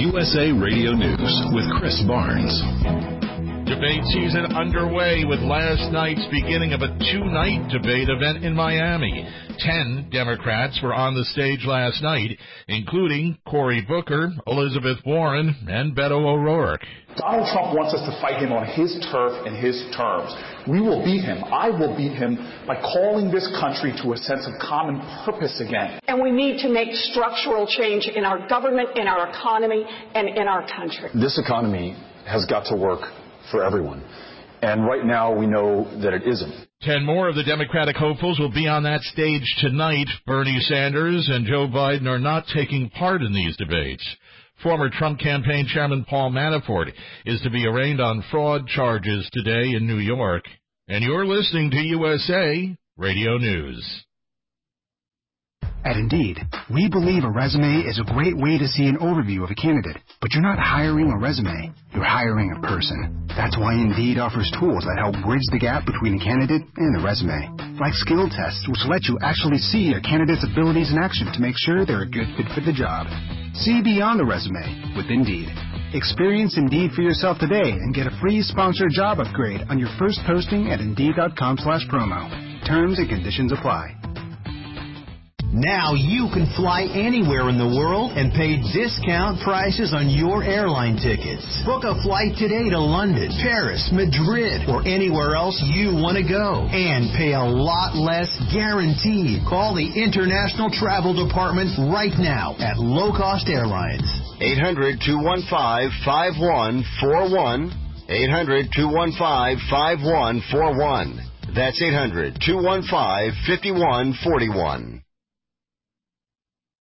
USA Radio News with Chris Barnes. Debate season underway with last night's beginning of a two-night debate event in Miami. 10 Democrats were on the stage last night, including Cory Booker, Elizabeth Warren, and Beto O'Rourke. Donald Trump wants us to fight him on his turf and his terms. We will beat him. I will beat him by calling this country to a sense of common purpose again. And we need to make structural change in our government, in our economy, and in our country. This economy has got to work for everyone. And right now we know that it isn't. 10 more of the Democratic hopefuls will be on that stage tonight. Bernie Sanders and Joe Biden are not taking part in these debates. Former Trump campaign chairman Paul Manafort is to be arraigned on fraud charges today in New York. And you're listening to USA Radio News. At Indeed, we believe a resume is a great way to see an overview of a candidate, but you're not hiring a resume, you're hiring a person. That's why Indeed offers tools that help bridge the gap between a candidate and the resume, like skill tests, which let you actually see a candidate's abilities in action to make sure they're a good fit for the job. See beyond the resume with Indeed. Experience Indeed for yourself today and get a free sponsored job upgrade on your first posting at Indeed.com/promo. Terms and conditions apply. Now you can fly anywhere in the world and pay discount prices on your airline tickets. Book a flight today to London, Paris, Madrid, or anywhere else you want to go. And pay a lot less guaranteed. Call the International Travel Department right now at Low Cost Airlines. 800-215-5141. 800-215-5141. That's 800-215-5141.